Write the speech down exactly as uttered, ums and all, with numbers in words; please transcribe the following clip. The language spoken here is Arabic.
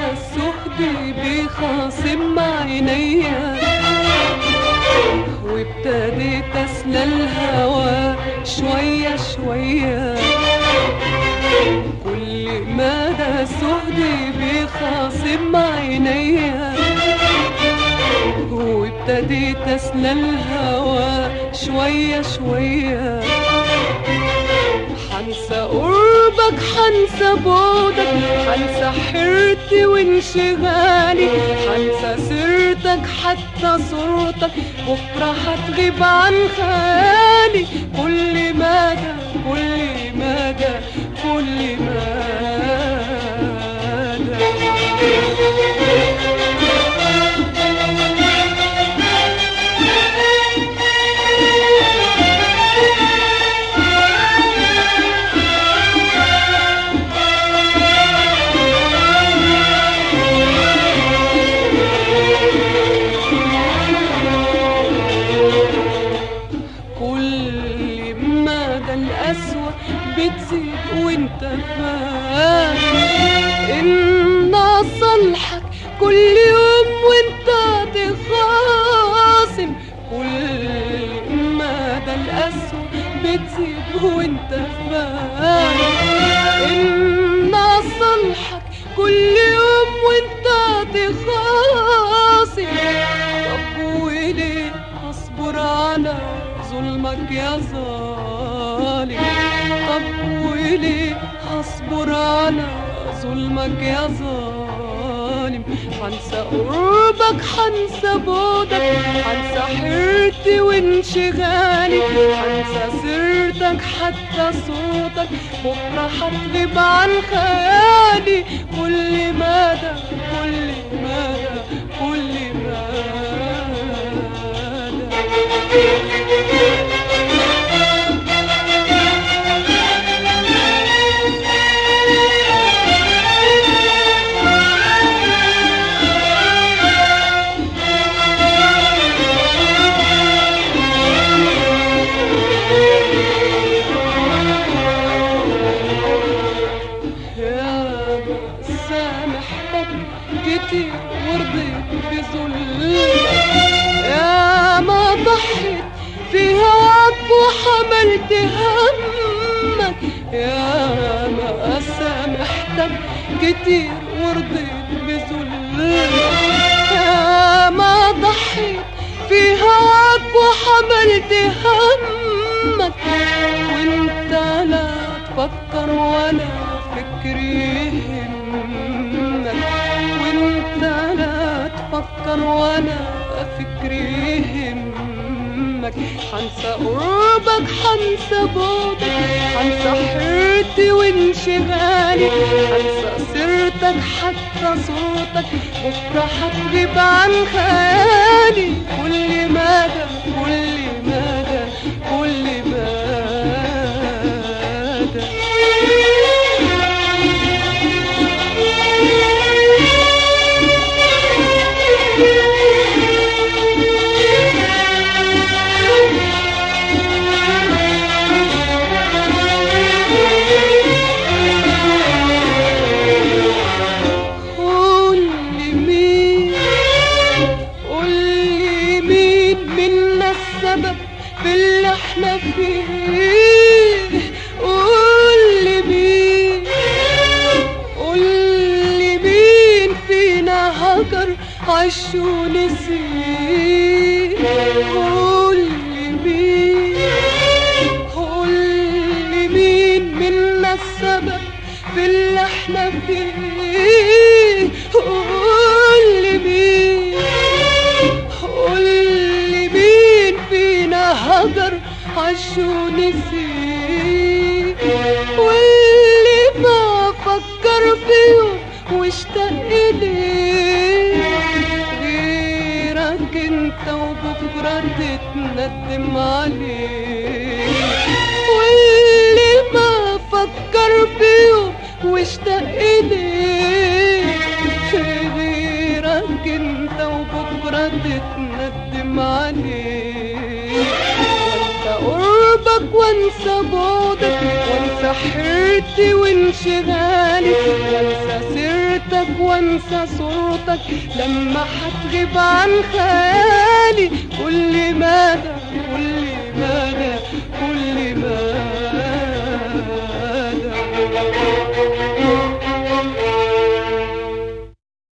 السهد بيخاصم عينيا، وابتديت اسلى الهوى شوية شوية. كل مدى السهد بيخاصم عينيا، وابتديت اسلى الهوى شوية شوية. حنسى قربك حنسى بعدك، حنسى حيرتي وانشغالي، حنسى سيرتك حتى صورتك، بكرة هتغيب عن خيالي. كل مدى كل مدى كل مدى بتزيد وانت فاهم ان اصلحك كل يوم وانت تخاصم. كل مدى القسوة بتزيد وانت فاهم ان اصلحك كل يوم وانت تخاصم. طب وليه اصبر على ظلمك يا ظالم؟ طب وليه هصبر على ظلمك يا ظالم؟ حنسى قربك حنسى بعدك، حنسى حيرتي وانشغالي، حنسى سيرتك حتى صوتك، بكرة هتغيب عن خيالي. كل مدى كل مدى كل مدى كتير ورضيت بظلمك، يا ما ضحيت في هواك وحملت همك، يا ما سامحتك كتير ورضيت بظلمك، يا ما ضحيت في هواك وحملت همك. وانت لا تفكر ولا فكري يهمك، وانت لا تفكر ولا فكري يهمك. حنسى قربك حنسى بعدك، حنسى حيرتي وانشغالي، حنسى سيرتك حتى صوتك، بكرة هتغيب عن خيالي. كل مدى كل مدى كل مدى باللي احنا فيه. قولي مين قولي مين فينا هجر عش ونسيه. قولي مين قولي مين منا السبب باللي احنا فيه. قولي مين قولي مين فينا هجر عش ونسيه. واللي ما فكر فيه واشتاق إليه غيرك انت، وبكرة تتندم عليه. واللي ما فكر فيه واشتاق إليه غيرك انت، وبكرة تتندم عليه. وانسى قربك وانسى بعدك، وانسى حيرتي وانشغالي، وانسى سيرتك قربك وانسى صورتك لما هتغيب عن خيالي.